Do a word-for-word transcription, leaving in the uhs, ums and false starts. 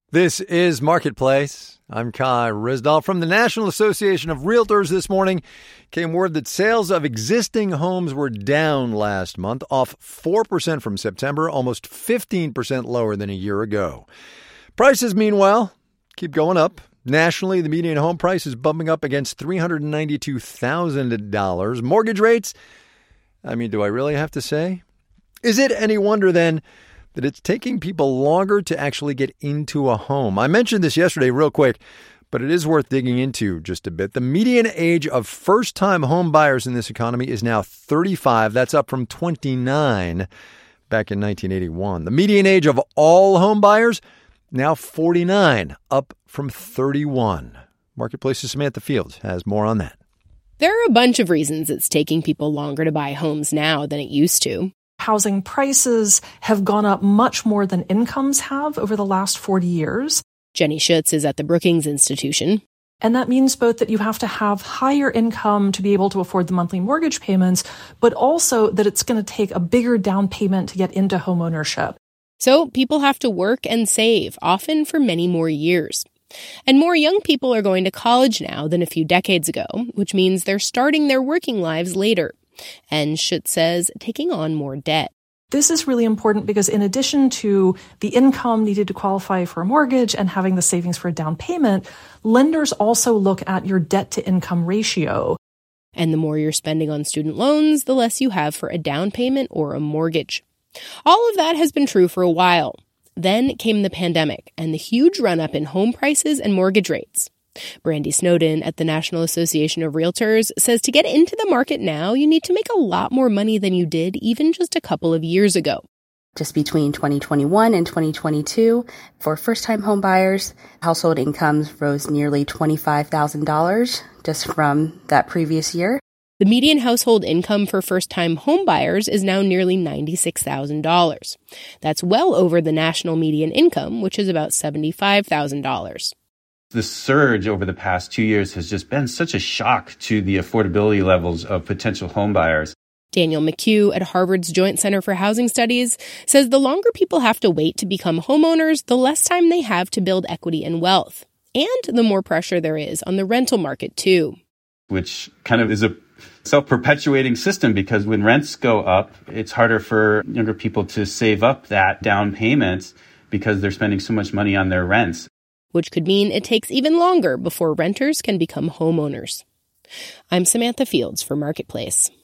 This is Marketplace. I'm Kai Ryssdal. From the National Association of Realtors this morning came word that sales of existing homes were down last month, off four percent from September, almost fifteen percent lower than a year ago. Prices, meanwhile, keep going up. Nationally, the median home price is bumping up against three hundred ninety-two thousand dollars. Mortgage rates, I mean, do I really have to say? Is it any wonder, then, that it's taking people longer to actually get into a home? I mentioned this yesterday real quick, but it is worth digging into just a bit. The median age of first-time home buyers in this economy is now thirty-five. That's up from twenty-nine back in nineteen eighty-one. The median age of all home buyers, now forty-nine, up from thirty-one. Marketplace's Samantha Fields has more on that. There are a bunch of reasons it's taking people longer to buy homes now than it used to. Housing prices have gone up much more than incomes have over the last forty years. Jenny Schutz is at the Brookings Institution. And that means both that you have to have higher income to be able to afford the monthly mortgage payments, but also that it's going to take a bigger down payment to get into homeownership. So people have to work and save, often for many more years. And more young people are going to college now than a few decades ago, which means they're starting their working lives later. And Schutz says taking on more debt. This is really important because in addition to the income needed to qualify for a mortgage and having the savings for a down payment, lenders also look at your debt-to-income ratio. And the more you're spending on student loans, the less you have for a down payment or a mortgage. All of that has been true for a while. Then came the pandemic and the huge run-up in home prices and mortgage rates. Brandy Snowden at the National Association of Realtors says to get into the market now, you need to make a lot more money than you did even just a couple of years ago. Just between twenty twenty-one and twenty twenty-two, for first-time home buyers, household incomes rose nearly twenty-five thousand dollars just from that previous year. The median household income for first-time home buyers is now nearly ninety-six thousand dollars. That's well over the national median income, which is about seventy-five thousand dollars. The surge over the past two years has just been such a shock to the affordability levels of potential home buyers. Daniel McHugh at Harvard's Joint Center for Housing Studies says the longer people have to wait to become homeowners, the less time they have to build equity and wealth. And the more pressure there is on the rental market, too. Which kind of is a self-perpetuating system because when rents go up, it's harder for younger people to save up that down payment because they're spending so much money on their rents. Which could mean it takes even longer before renters can become homeowners. I'm Samantha Fields for Marketplace.